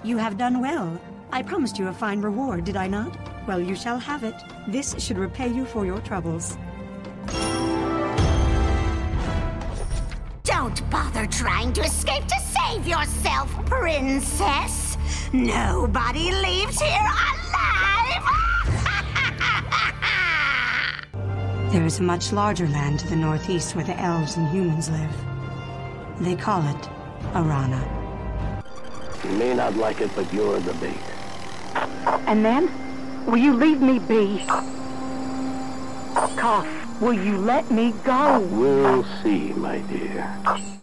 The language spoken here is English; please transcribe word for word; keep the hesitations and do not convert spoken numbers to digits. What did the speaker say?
You have done well. I promised you a fine reward, did I not? Well, you shall have it. This should repay you for your troubles. Don't bother trying to escape to save yourself, princess. Nobody leaves here alive! There is a much larger land to the northeast where the elves and humans live. They call it Arana. You may not like it, but you're the bait. And then? Will you leave me be? Koth, will you let me go? We'll see, my dear.